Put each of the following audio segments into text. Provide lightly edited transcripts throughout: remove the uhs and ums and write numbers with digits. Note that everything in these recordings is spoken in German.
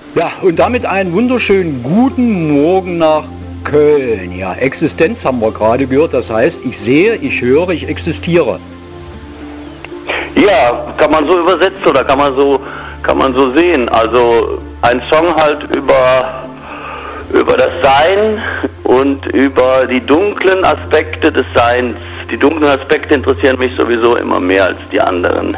Ja, und damit einen wunderschönen guten Morgen nach Köln. Ja, Existenz haben wir gerade gehört, das heißt, ich sehe, ich höre, ich existiere. Ja, kann man so übersetzen oder kann man so sehen. Also ein Song halt über das Sein und über die dunklen Aspekte des Seins. Die dunklen Aspekte interessieren mich sowieso immer mehr als die anderen.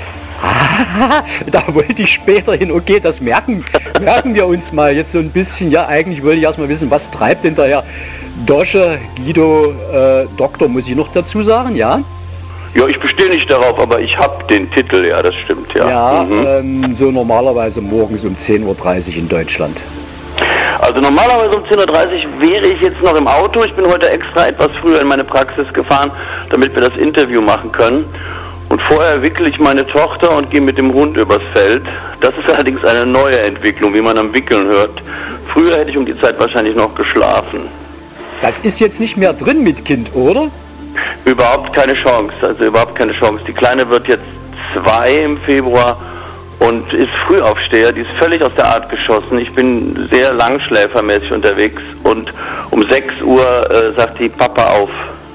Da wollte ich später hin. Okay, das merken wir uns mal jetzt so ein bisschen. Ja, eigentlich wollte ich erstmal wissen, was treibt denn der Herr Dosche, Guido, Doktor, muss ich noch dazu sagen, ja? Ja, ich bestehe nicht darauf, aber ich habe den Titel, ja, das stimmt, ja. Ja, so normalerweise morgens um 10:30 Uhr in Deutschland. Also normalerweise um 10:30 Uhr wäre ich jetzt noch im Auto. Ich bin heute extra etwas früher in meine Praxis gefahren, damit wir das Interview machen können. Und vorher wickele ich meine Tochter und gehe mit dem Hund übers Feld. Das ist allerdings eine neue Entwicklung, wie man am Wickeln hört. Früher hätte ich um die Zeit wahrscheinlich noch geschlafen. Das ist jetzt nicht mehr drin mit Kind, oder? Überhaupt keine Chance, also überhaupt keine Chance. Die Kleine wird jetzt 2 im Februar und ist Frühaufsteher, die ist völlig aus der Art geschossen. Ich bin sehr langschläfermäßig unterwegs und um 6 Uhr sagt die Papa auf.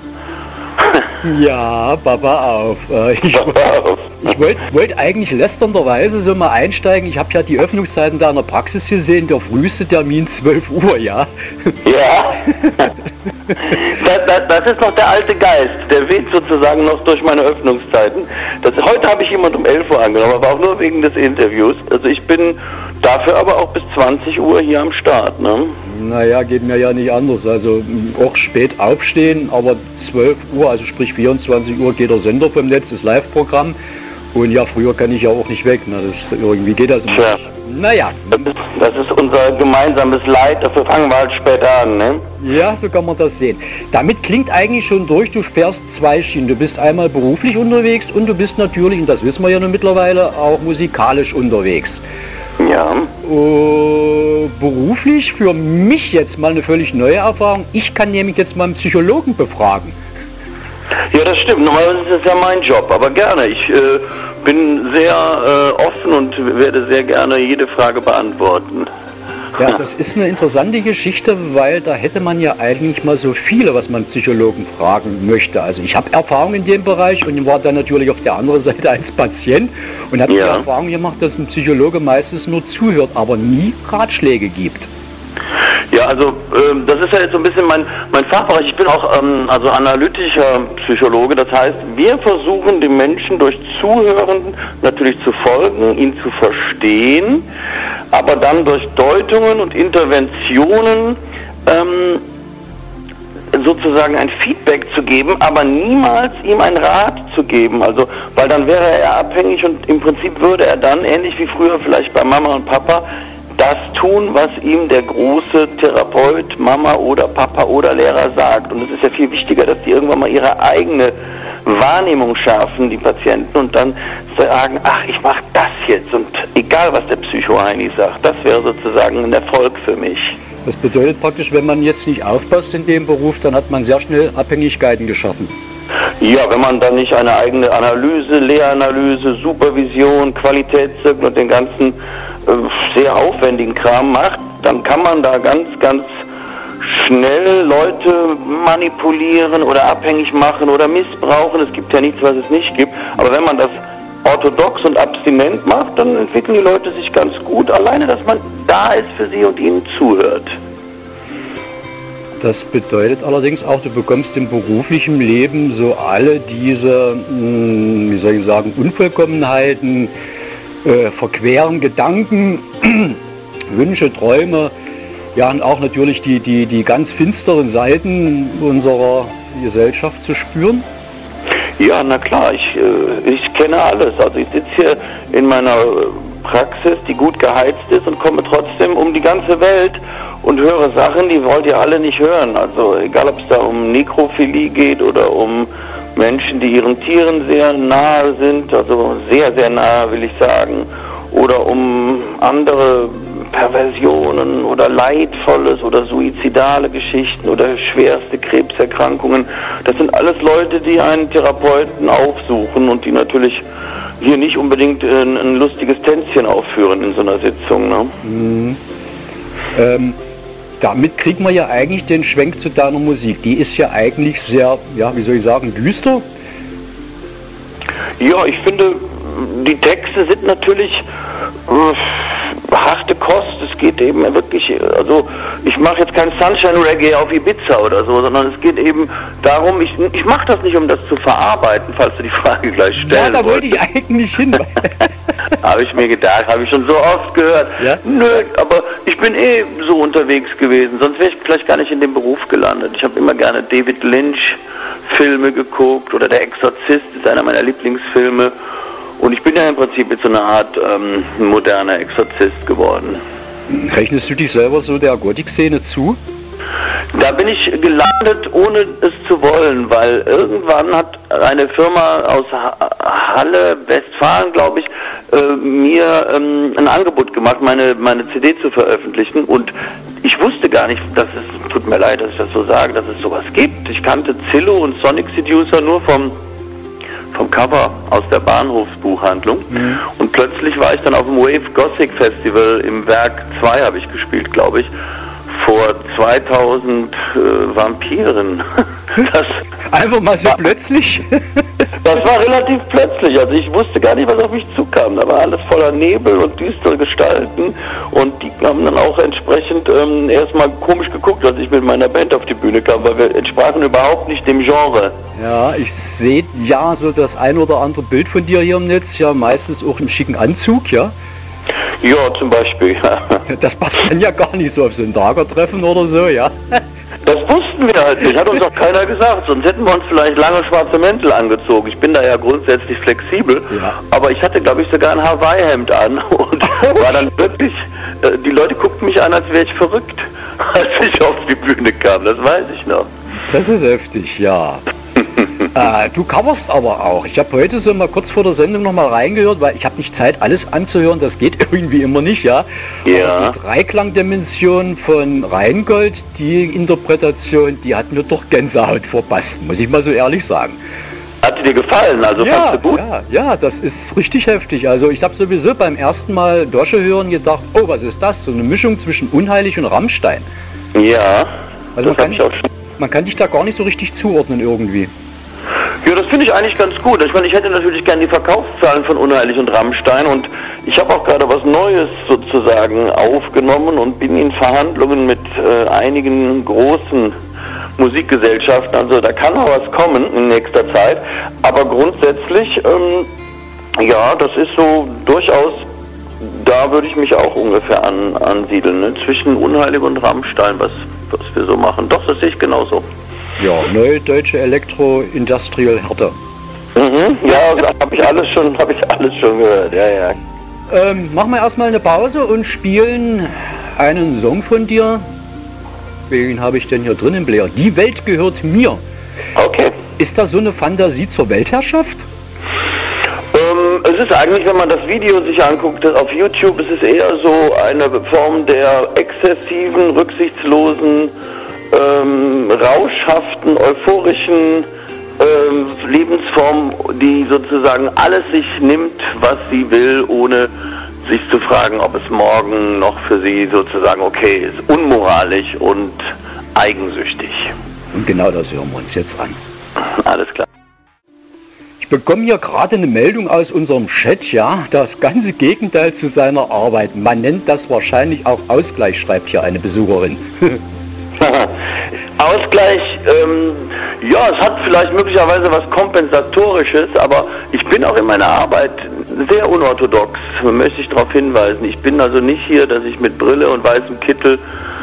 Ja, Papa auf. Ich wollte eigentlich lästernderweise so mal einsteigen. Ich habe ja die Öffnungszeiten da in der Praxis gesehen. Der früheste Termin 12 Uhr, ja? Ja. Das ist noch der alte Geist. Der weht sozusagen noch durch meine Öffnungszeiten. Heute habe ich jemand um 11 Uhr angenommen, aber auch nur wegen des Interviews. Also ich bin dafür aber auch bis 20 Uhr hier am Start, ne? Naja, geht mir ja nicht anders. Also auch spät aufstehen, aber 12 Uhr, also sprich 24 Uhr geht der Sender vom Netz, das Live-Programm. Und ja, früher kann ich ja auch nicht weg. Ne? Irgendwie geht das nicht. Tja. Naja. Das ist unser gemeinsames Leid, dafür fangen wir halt später an, ne? Ja, so kann man das sehen. Damit klingt eigentlich schon durch, du fährst 2 Schienen. Du bist einmal beruflich unterwegs und du bist natürlich, und das wissen wir ja nun mittlerweile, auch musikalisch unterwegs. Ja. Beruflich für mich jetzt mal eine völlig neue Erfahrung. Ich kann nämlich jetzt mal einen Psychologen befragen. Ja, das stimmt. Normalerweise ist das ja mein Job, aber gerne. Ich bin sehr offen und werde sehr gerne jede Frage beantworten. Ja, das ist eine interessante Geschichte, weil da hätte man ja eigentlich mal so viele, was man Psychologen fragen möchte. Also ich habe Erfahrung in dem Bereich und war dann natürlich auf der anderen Seite als Patient und habe die Erfahrung gemacht, dass ein Psychologe meistens nur zuhört, aber nie Ratschläge gibt. Ja, also das ist ja jetzt so ein bisschen mein Fachbereich. Ich bin auch also analytischer Psychologe. Das heißt, wir versuchen dem Menschen durch Zuhören natürlich zu folgen, ihn zu verstehen, aber dann durch Deutungen und Interventionen sozusagen ein Feedback zu geben, aber niemals ihm einen Rat zu geben. Also, weil dann wäre er abhängig und im Prinzip würde er dann, ähnlich wie früher vielleicht bei Mama und Papa, das tun, was ihm der große Therapeut, Mama oder Papa oder Lehrer sagt. Und es ist ja viel wichtiger, dass die irgendwann mal ihre eigene Wahrnehmung schärfen, die Patienten, und dann sagen, ach, ich mache das jetzt. Und egal, was der Psycho-Heini sagt, das wäre sozusagen ein Erfolg für mich. Das bedeutet praktisch, wenn man jetzt nicht aufpasst in dem Beruf, dann hat man sehr schnell Abhängigkeiten geschaffen. Ja, wenn man dann nicht eine eigene Analyse, Lehranalyse, Supervision, Qualitätszirkel und den ganzen sehr aufwendigen Kram macht, dann kann man da ganz, ganz schnell Leute manipulieren oder abhängig machen oder missbrauchen. Es gibt ja nichts, was es nicht gibt. Aber wenn man das orthodox und abstinent macht, dann entwickeln die Leute sich ganz gut. Alleine, dass man da ist für sie und ihnen zuhört. Das bedeutet allerdings auch, du bekommst im beruflichen Leben so alle diese, wie soll ich sagen, Unvollkommenheiten, verqueren Gedanken, Wünsche, Träume, ja, und auch natürlich die ganz finsteren Seiten unserer Gesellschaft zu spüren? Ja, na klar, ich kenne alles. Also ich sitze hier in meiner Praxis, die gut geheizt ist, und komme trotzdem um die ganze Welt und höre Sachen, die wollt ihr alle nicht hören. Also egal, ob es da um Nekrophilie geht oder um Menschen, die ihren Tieren sehr nahe sind, also sehr, sehr nahe, will ich sagen, oder um andere Perversionen oder Leidvolles oder suizidale Geschichten oder schwerste Krebserkrankungen. Das sind alles Leute, die einen Therapeuten aufsuchen und die natürlich hier nicht unbedingt ein lustiges Tänzchen aufführen in so einer Sitzung. Ne? Damit kriegt man ja eigentlich den Schwenk zu deiner Musik. Die ist ja eigentlich sehr, ja, wie soll ich sagen, düster. Ja, ich finde, die Texte sind natürlich harte Kost. Es geht eben wirklich, also ich mache jetzt kein Sunshine Reggae auf Ibiza oder so, sondern es geht eben darum, ich mache das nicht, um das zu verarbeiten, falls du die Frage gleich stellen Ja, da wollte ich eigentlich hin. Habe ich mir gedacht, habe ich schon so oft gehört. Ja? Nö, aber ich bin so unterwegs gewesen, sonst wäre ich vielleicht gar nicht in dem Beruf gelandet. Ich habe immer gerne David Lynch Filme geguckt oder Der Exorzist ist einer meiner Lieblingsfilme. Und ich bin ja im Prinzip jetzt so eine Art moderner Exorzist geworden. Rechnest du dich selber so der Gothic-Szene zu? Da bin ich gelandet, ohne es zu wollen, weil irgendwann hat eine Firma aus Halle, Westfalen, glaube ich, mir ein Angebot gemacht, meine CD zu veröffentlichen. Und ich wusste gar nicht, tut mir leid, dass ich das so sage, dass es sowas gibt. Ich kannte Zillow und Sonic Seducer nur vom Cover aus der Bahnhofsbuchhandlung. Und plötzlich war ich dann auf dem Wave Gothic Festival im Werk 2, habe ich gespielt, glaube ich, vor 2000 Vampiren. Einfach mal so plötzlich? Das war relativ plötzlich, also ich wusste gar nicht, was auf mich zukam. Da war alles voller Nebel und düstere Gestalten und die haben dann auch entsprechend erstmal komisch geguckt, als ich mit meiner Band auf die Bühne kam, weil wir entsprachen überhaupt nicht dem Genre. Ja, ich sehe ja so das ein oder andere Bild von dir hier im Netz, ja meistens auch im schicken Anzug, ja? Ja, zum Beispiel, ja. Das passt dann ja gar nicht so auf so ein Lagertreffen oder so, ja? Das wussten wir halt nicht, hat uns auch keiner gesagt, sonst hätten wir uns vielleicht lange schwarze Mäntel angezogen. Ich bin da ja grundsätzlich flexibel, ja. Aber ich hatte, glaube ich, sogar ein Hawaii-Hemd an und war dann wirklich, die Leute guckten mich an, als wäre ich verrückt, als ich auf die Bühne kam, das weiß ich noch. Das ist heftig, ja. Du coverst aber auch. Ich habe heute so mal kurz vor der Sendung noch mal reingehört, weil ich habe nicht Zeit, alles anzuhören, das geht irgendwie immer nicht, ja. Ja. Aber die Dreiklangdimension von Rheingold, die Interpretation, die hat mir doch Gänsehaut verpasst, muss ich mal so ehrlich sagen. Hat sie dir gefallen? Also ja, fandst du gut? Ja, das ist richtig heftig. Also ich habe sowieso beim ersten Mal Dosche hören gedacht, oh, was ist das? So eine Mischung zwischen Unheilig und Rammstein. Ja, also man kann dich da gar nicht so richtig zuordnen irgendwie. Ja, das finde ich eigentlich ganz gut. Ich meine, ich hätte natürlich gerne die Verkaufszahlen von Unheilig und Rammstein und ich habe auch gerade was Neues sozusagen aufgenommen und bin in Verhandlungen mit einigen großen Musikgesellschaften. Also da kann noch was kommen in nächster Zeit. Aber grundsätzlich, ja, das ist so durchaus, da würde ich mich auch ungefähr ansiedeln, ne? Zwischen Unheilig und Rammstein, was wir so machen. Doch, das sehe ich genauso. Ja, neue deutsche Elektro-Industrial Härte. Ja, habe ich alles schon gehört, ja. Machen wir erstmal eine Pause und spielen einen Song von dir. Wen habe ich denn hier drin im Player? Die Welt gehört mir. Okay. Ist das so eine Fantasie zur Weltherrschaft? Es ist eigentlich, wenn man das Video sich anguckt, auf YouTube, ist es eher so eine Form der exzessiven, rücksichtslosen, rauschhaften, euphorischen Lebensform, die sozusagen alles sich nimmt, was sie will, ohne sich zu fragen, ob es morgen noch für sie sozusagen okay ist. Unmoralisch und eigensüchtig. Und genau das hören wir uns jetzt an. Alles klar. Ich bekomme hier gerade eine Meldung aus unserem Chat, ja, das ganze Gegenteil zu seiner Arbeit. Man nennt das wahrscheinlich auch Ausgleich, schreibt hier eine Besucherin. Ausgleich, ja, es hat vielleicht möglicherweise was Kompensatorisches, aber ich bin auch in meiner Arbeit sehr unorthodox, möchte ich darauf hinweisen. Ich bin also nicht hier, dass ich mit Brille und weißem Kittel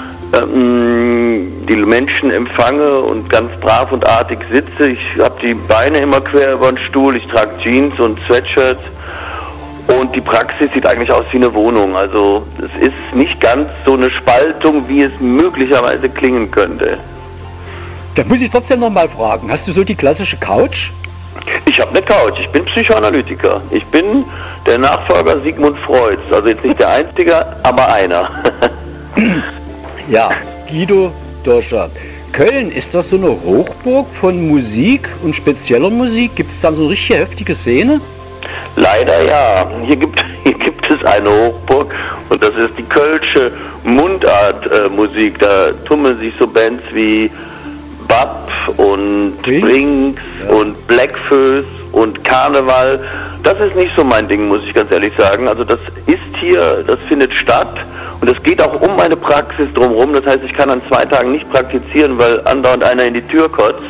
die Menschen empfange und ganz brav und artig sitze. Ich habe die Beine immer quer über den Stuhl, ich trage Jeans und Sweatshirts. Und die Praxis sieht eigentlich aus wie eine Wohnung. Also es ist nicht ganz so eine Spaltung, wie es möglicherweise klingen könnte. Da muss ich trotzdem noch mal fragen, hast du so die klassische Couch? Ich habe eine Couch, ich bin Psychoanalytiker. Ich bin der Nachfolger Sigmund Freuds. Also jetzt nicht der Einzige, aber einer. Ja, Guido Doscher. Köln, ist das so eine Hochburg von Musik und spezieller Musik? Gibt es da so eine richtig heftige Szene? Leider ja. Hier gibt es eine Hochburg und das ist die Kölsche Mundartmusik. Da tummeln sich so Bands wie Bab und Brinks und Blackfoes und Karneval. Das ist nicht so mein Ding, muss ich ganz ehrlich sagen. Also das ist hier, das findet statt und es geht auch um meine Praxis drumherum. Das heißt, ich kann an 2 Tagen nicht praktizieren, weil andauernd einer in die Tür kotzt.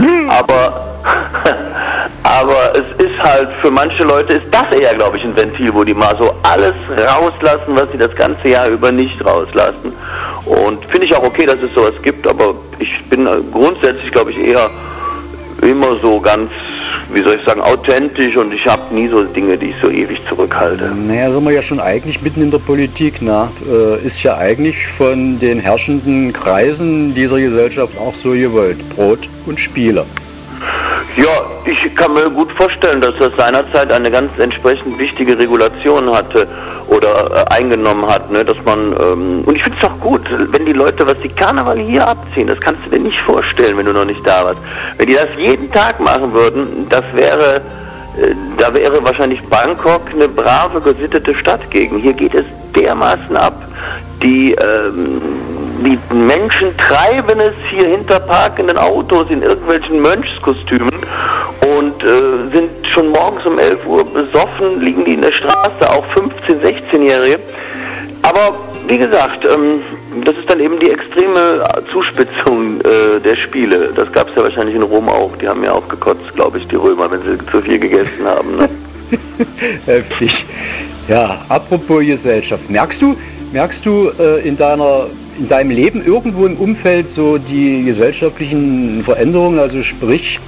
Aber es ist halt, für manche Leute ist das eher, glaube ich, ein Ventil, wo die mal so alles rauslassen, was sie das ganze Jahr über nicht rauslassen. Und finde ich auch okay, dass es sowas gibt, aber ich bin grundsätzlich, glaube ich, eher immer so ganz, wie soll ich sagen, authentisch und ich habe nie so Dinge, die ich so ewig zurückhalte. Naja, sind wir ja schon eigentlich mitten in der Politik, na? Ist ja eigentlich von den herrschenden Kreisen dieser Gesellschaft auch so gewollt. Brot und Spiele. Ja, ich kann mir gut vorstellen, dass das seinerzeit eine ganz entsprechend wichtige Regulation hatte oder eingenommen hat, ne, dass man, und ich finde es auch gut, wenn die Leute, was die Karneval hier abziehen, das kannst du dir nicht vorstellen, wenn du noch nicht da warst. Wenn die das jeden Tag machen würden, da wäre wahrscheinlich Bangkok eine brave, gesittete Stadt gegen. Hier geht es dermaßen ab. Die Menschen treiben es hier hinter parkenden Autos in irgendwelchen Mönchskostümen und sind schon morgens um 11 Uhr besoffen, liegen die in der Straße, auch 15-, 16-Jährige. Aber wie gesagt, das ist dann eben die extreme Zuspitzung der Spiele. Das gab es ja wahrscheinlich in Rom auch. Die haben ja auch gekotzt, glaube ich, die Römer, wenn sie zu viel gegessen haben. Ne? Heftig. Ja, apropos Gesellschaft. Merkst du in deinem Leben irgendwo im Umfeld so die gesellschaftlichen Veränderungen, also sprich,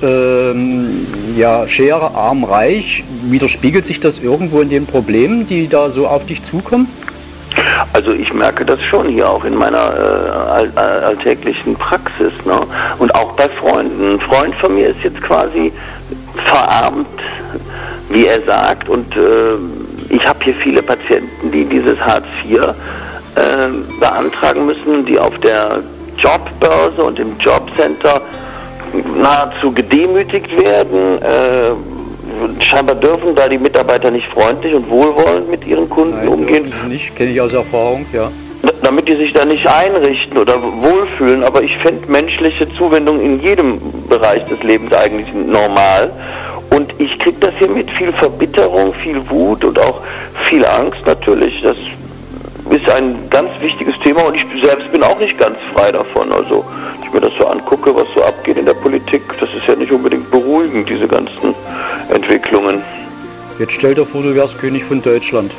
Schere, arm, reich, widerspiegelt sich das irgendwo in den Problemen, die da so auf dich zukommen? Also ich merke das schon hier auch in meiner alltäglichen Praxis, ne? Und auch bei Freunden. Ein Freund von mir ist jetzt quasi verarmt, wie er sagt, und ich habe hier viele Patienten, die dieses Hartz IV beantragen müssen, die auf der Jobbörse und im Jobcenter nahezu gedemütigt werden. Scheinbar dürfen da die Mitarbeiter nicht freundlich und wohlwollend mit ihren Kunden umgehen. Nicht, kenne ich aus Erfahrung, ja. Damit die sich da nicht einrichten oder wohlfühlen, aber ich finde menschliche Zuwendung in jedem Bereich des Lebens eigentlich normal. Und ich kriege das hier mit viel Verbitterung, viel Wut und auch viel Angst natürlich. Das ist ein ganz wichtiges Thema und ich selbst bin auch nicht ganz frei davon. Also, wenn ich mir das so angucke, was so abgeht in der Politik, das ist ja nicht unbedingt beruhigend, diese ganzen Entwicklungen. Jetzt stell dir vor, du wärst König von Deutschland.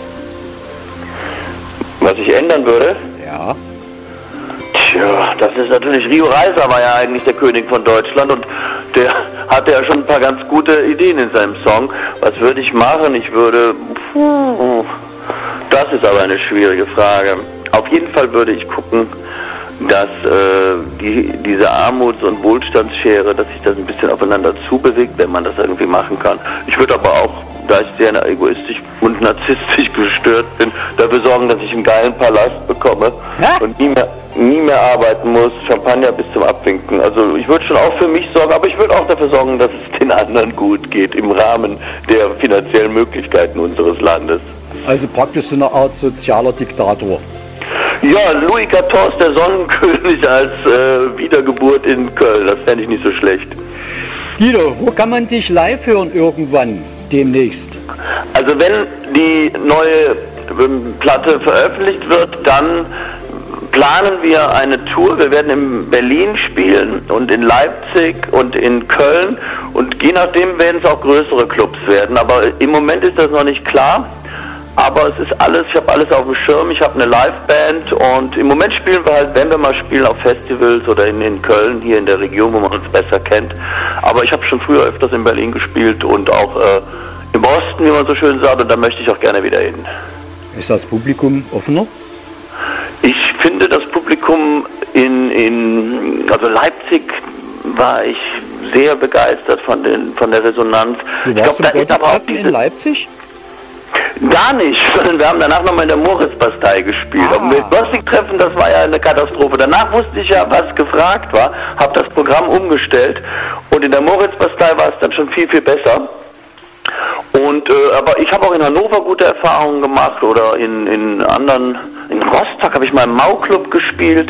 Was ich ändern würde? Ja. Tja, das ist natürlich, Rio Reiser war ja eigentlich der König von Deutschland und der hatte ja schon ein paar ganz gute Ideen in seinem Song. Was würde ich machen? Ich würde... Das ist aber eine schwierige Frage. Auf jeden Fall würde ich gucken, dass diese Armuts- und Wohlstandsschere, dass sich das ein bisschen aufeinander zubewegt, wenn man das irgendwie machen kann. Ich würde aber auch, da ich sehr egoistisch und narzisstisch gestört bin, dafür sorgen, dass ich einen geilen Palast bekomme und nie mehr arbeiten muss, Champagner bis zum Abwinken. Also ich würde schon auch für mich sorgen, aber ich würde auch dafür sorgen, dass es den anderen gut geht, im Rahmen der finanziellen Möglichkeiten unseres Landes. Also praktisch so eine Art sozialer Diktator. Ja, Louis XIV, der Sonnenkönig als Wiedergeburt in Köln, das fände ich nicht so schlecht. Guido, wo kann man dich live hören irgendwann, demnächst? Also wenn die neue Platte veröffentlicht wird, dann planen wir eine Tour. Wir werden in Berlin spielen und in Leipzig und in Köln und je nachdem werden es auch größere Clubs werden, aber im Moment ist das noch nicht klar. Aber es ist alles, ich habe alles auf dem Schirm, ich habe eine Liveband und im Moment spielen wir halt, wenn wir mal spielen, auf Festivals oder in Köln, hier in der Region, wo man uns besser kennt. Aber ich habe schon früher öfters in Berlin gespielt und auch im Osten, wie man so schön sagt, und da möchte ich auch gerne wieder hin. Ist das Publikum offener? Ich finde das Publikum also Leipzig war ich sehr begeistert von der Resonanz. Du warst in Leipzig? Gar nicht, sondern wir haben danach nochmal in der Moritzbastei gespielt. Auf dem Wildgostik-Treffen, das war ja eine Katastrophe. Danach wusste ich ja, was gefragt war, habe das Programm umgestellt und in der Moritzbastei war es dann schon viel, viel besser. Und aber ich habe auch in Hannover gute Erfahrungen gemacht oder in Rostock habe ich mal im Mau-Club gespielt.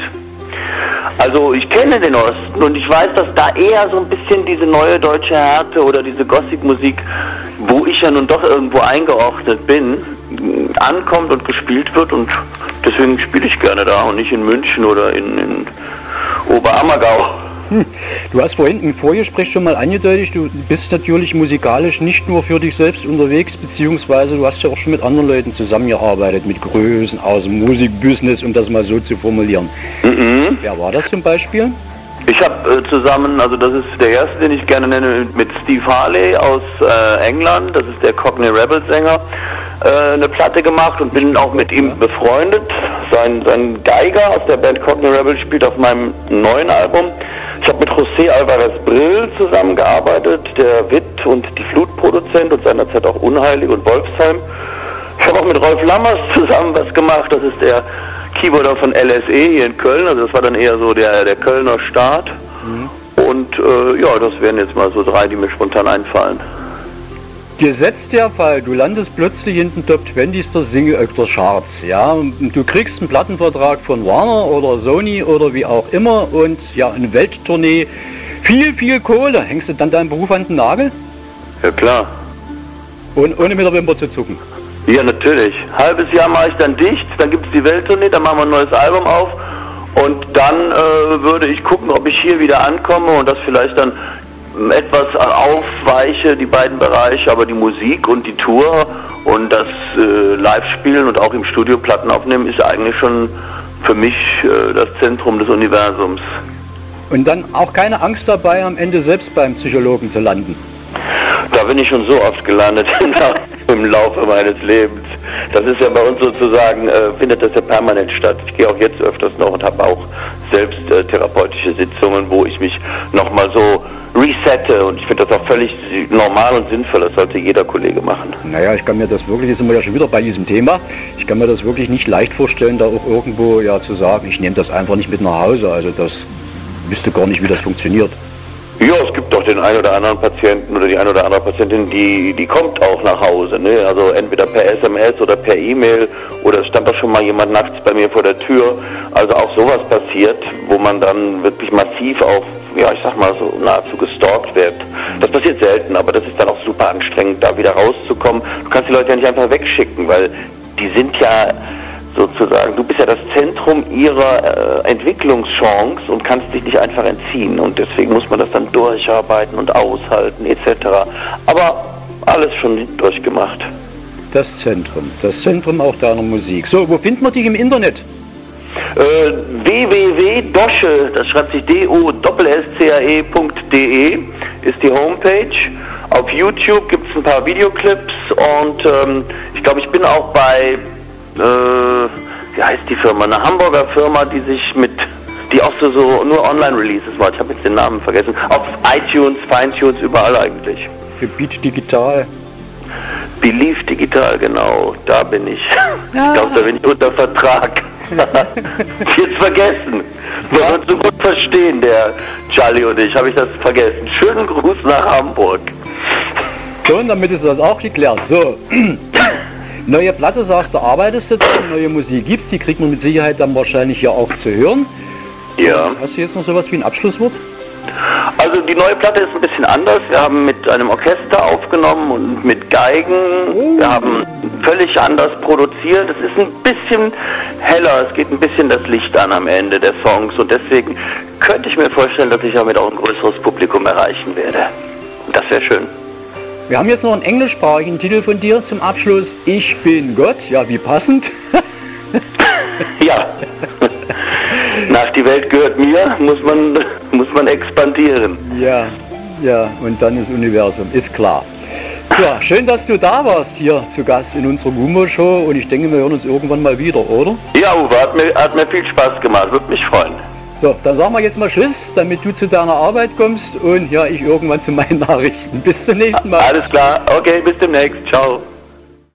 Also ich kenne den Osten und ich weiß, dass da eher so ein bisschen diese neue deutsche Härte oder diese Gothic-Musik, wo ich ja nun doch irgendwo eingeordnet bin, ankommt und gespielt wird, und deswegen spiele ich gerne da und nicht in München oder in Oberammergau. Du hast vorhin im Vorgespräch schon mal angedeutet, du bist natürlich musikalisch nicht nur für dich selbst unterwegs, beziehungsweise du hast ja auch schon mit anderen Leuten zusammengearbeitet, mit Größen aus dem Musikbusiness, um das mal so zu formulieren. Mhm. Wer war das zum Beispiel? Ich habe zusammen, also das ist der erste, den ich gerne nenne, mit Steve Harley aus England, das ist der Cockney Rebels Sänger, eine Platte gemacht und bin auch mit ihm befreundet. Sein Geiger aus der Band Cockney Rebels spielt auf meinem neuen Album. Ich habe mit José Alvarez Brill zusammengearbeitet, der Witt und die Flutproduzent und seinerzeit auch Unheilig und Wolfsheim. Ich habe auch mit Rolf Lammers zusammen was gemacht, das ist der Keyboarder von LSE hier in Köln, also das war dann eher so der Kölner Start. Mhm. Und ja, das wären jetzt mal so 3, die mir spontan einfallen. Gesetzt der Fall, du landest plötzlich in den Top 20 der Single der Charts, ja, und du kriegst einen Plattenvertrag von Warner oder Sony oder wie auch immer und ja, eine Welttournee, viel Kohle. Hängst du dann deinen Beruf an den Nagel? Ja klar. Und ohne mit der Wimper zu zucken? Ja, natürlich. Halbes Jahr mache ich dann dicht, dann gibt es die Welttournee, dann machen wir ein neues Album auf und dann würde ich gucken, ob ich hier wieder ankomme und das vielleicht dann etwas aufweiche, die beiden Bereiche, aber die Musik und die Tour und das Live-Spielen und auch im Studio Platten aufnehmen ist eigentlich schon für mich das Zentrum des Universums. Und dann auch keine Angst dabei, am Ende selbst beim Psychologen zu landen? Da bin ich schon so oft gelandet im Laufe meines Lebens. Das ist ja bei uns sozusagen, findet das ja permanent statt. Ich gehe auch jetzt öfters noch und habe auch selbst therapeutische Sitzungen, wo ich mich nochmal so resette, und ich finde das auch völlig normal und sinnvoll, das sollte jeder Kollege machen. Naja, ich kann mir das wirklich, jetzt sind wir ja schon wieder bei diesem Thema, ich kann mir das wirklich nicht leicht vorstellen, da auch irgendwo ja zu sagen, ich nehme das einfach nicht mit nach Hause, also das wüsste gar nicht, wie das funktioniert. Ja, es gibt doch den einen oder anderen Patienten oder die eine oder andere Patientin, die kommt auch nach Hause, ne? Also entweder per SMS oder per E-Mail, oder es stand doch schon mal jemand nachts bei mir vor der Tür, also auch sowas passiert, wo man dann wirklich massiv auf, ja, ich sag mal so nahezu gestalkt wird. Das passiert selten, aber das ist dann auch super anstrengend, da wieder rauszukommen. Du kannst die Leute ja nicht einfach wegschicken, weil die sind ja sozusagen, du bist ja das Zentrum ihrer Entwicklungschance und kannst dich nicht einfach entziehen, und deswegen muss man das dann durcharbeiten und aushalten etc. Aber alles schon durchgemacht. Das Zentrum auch deiner Musik. So, wo findet man dich im Internet? www.dosche, das schreibt sich DOSSCAE.de, ist die Homepage. Auf YouTube gibt es ein paar Videoclips und ich glaube, ich bin auch bei, wie heißt die Firma, eine Hamburger Firma, die auch so nur Online-Releases macht. Ich habe jetzt den Namen vergessen. Auf iTunes, Fine-Tunes, überall eigentlich. Gebiet Digital. Belief Digital, genau, da bin ich. Ja. Ich glaube, da bin ich unter Vertrag. Jetzt vergessen. Wir würden so gut verstehen, der Charlie und ich, habe ich das vergessen. Schönen Gruß nach Hamburg. So, und damit ist das auch geklärt. So, neue Platte, sagst du, arbeitest du dran, neue Musik gibt's, die kriegt man mit Sicherheit dann wahrscheinlich ja auch zu hören. Ja. Hast du jetzt noch sowas wie ein Abschlusswort? Also die neue Platte ist ein bisschen anders. Wir haben mit einem Orchester aufgenommen und mit Geigen. Wir haben völlig anders produziert. Es ist ein bisschen heller, es geht ein bisschen das Licht an am Ende der Songs, und deswegen könnte ich mir vorstellen, dass ich damit auch ein größeres Publikum erreichen werde. Das wäre schön. Wir haben jetzt noch einen englischsprachigen Titel von dir zum Abschluss. Ich bin Gott. Ja, wie passend. Ja. Nach die Welt gehört mir, muss man expandieren. Ja, und dann das Universum, ist klar. Ja, schön, dass du da warst hier zu Gast in unserer Gummo-Show, und ich denke, wir hören uns irgendwann mal wieder, oder? Ja, Uwe, hat mir viel Spaß gemacht, würde mich freuen. So, dann sagen wir jetzt mal Tschüss, damit du zu deiner Arbeit kommst und ja, ich irgendwann zu meinen Nachrichten. Bis zum nächsten Mal. Alles klar, okay, bis demnächst, ciao.